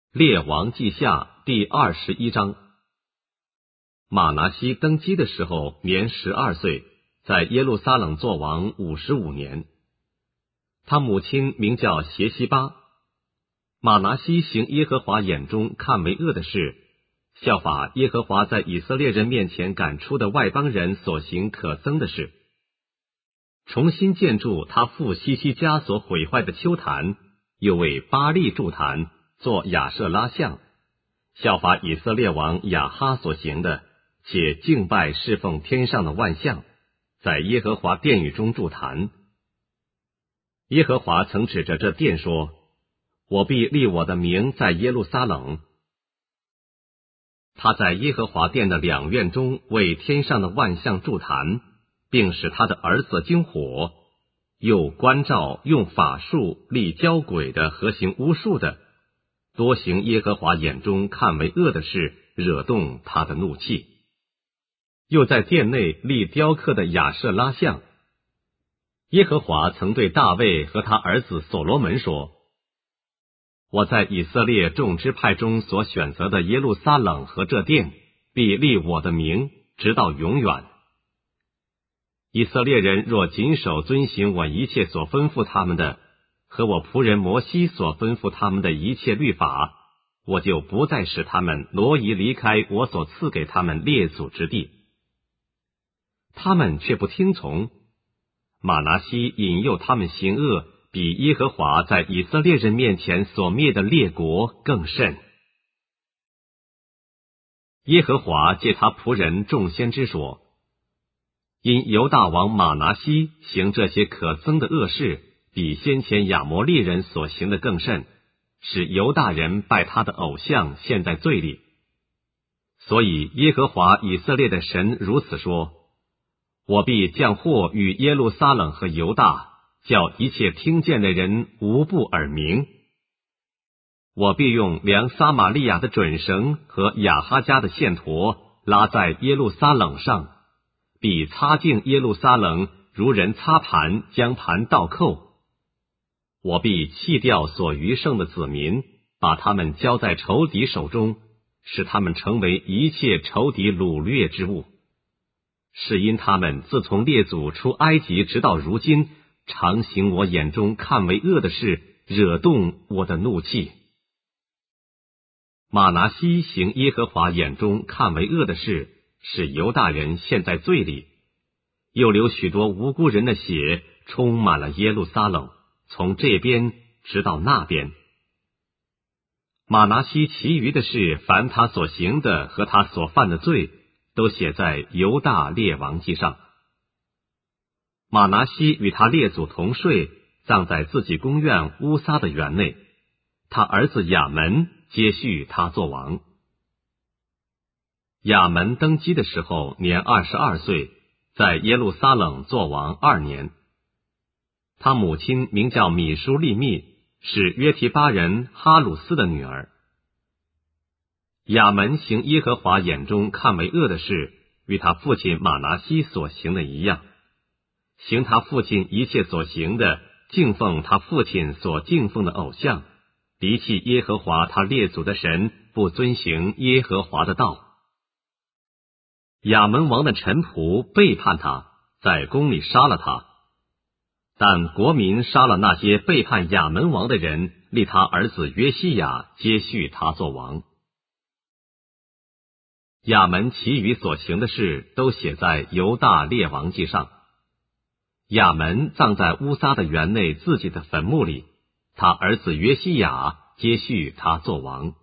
列王记下第21章。马拿西登基的时候年12岁，在耶路撒冷作王55年。他母亲名叫邪西巴。马拿西行耶和华眼中看为恶的事，效法耶和华在以色列人面前赶出的外邦人所行可憎的事，重新建筑他父西西家所毁坏的丘坛，又为巴力筑坛，做亚舍拉像，效法以色列王亚哈所行的，且敬拜侍奉天上的万象，在耶和华殿宇中筑坛。耶和华曾指着这殿说：我必立我的名在耶路撒冷。他在耶和华殿的两院中为天上的万象筑坛，并使他的儿子经火，又关照用法术立交鬼的和行巫术的，多行耶和华眼中看为恶的事，惹动他的怒气。又在殿内立雕刻的亚舍拉像。耶和华曾对大卫和他儿子所罗门说：我在以色列众支派中所选择的耶路撒冷和这殿，必立我的名，直到永远。以色列人若谨守遵行我一切所吩咐他们的，和我仆人摩西所吩咐他们的一切律法，我就不再使他们挪移离开我所赐给他们列祖之地。他们却不听从，马拿西引诱他们行恶，比耶和华在以色列人面前所灭的列国更甚。耶和华借他仆人众先知说：因犹大王马拿西行这些可憎的恶事，比先前亚摩利人所行的更甚，使犹大人拜他的偶像，陷在罪里。所以耶和华以色列的神如此说：我必降祸与耶路撒冷和犹大，叫一切听见的人无不耳鸣。我必用量撒玛利亚的准绳和亚哈家的线砣拉在耶路撒冷上，必擦净耶路撒冷，如人擦盘，将盘倒扣。我必弃掉所余剩的子民，把他们交在仇敌手中，使他们成为一切仇敌掳掠之物。是因他们自从列祖出埃及直到如今，常行我眼中看为恶的事，惹动我的怒气。马拿西行耶和华眼中看为恶的事，使犹大人陷在罪里，又流许多无辜人的血，充满了耶路撒冷，从这边直到那边。马拿西其余的事，凡他所行的和他所犯的罪，都写在犹大列王记上。马拿西与他列祖同睡，葬在自己宫院乌撒的园内。他儿子亚门接续他作王。亚门登基的时候年22岁，在耶路撒冷作王2年。他母亲名叫米舒利密，是约提巴人哈鲁斯的女儿。亚门行耶和华眼中看为恶的事，与他父亲马拿西所行的一样，行他父亲一切所行的，敬奉他父亲所敬奉的偶像，离弃耶和华他列祖的神，不遵行耶和华的道。亚门王的臣仆背叛他，在宫里杀了他。但国民杀了那些背叛亚门王的人，立他儿子约西亚接续他作王。亚门其余所行的事，都写在犹大列王记上。亚门葬在乌撒的园内自己的坟墓里，他儿子约西亚接续他作王。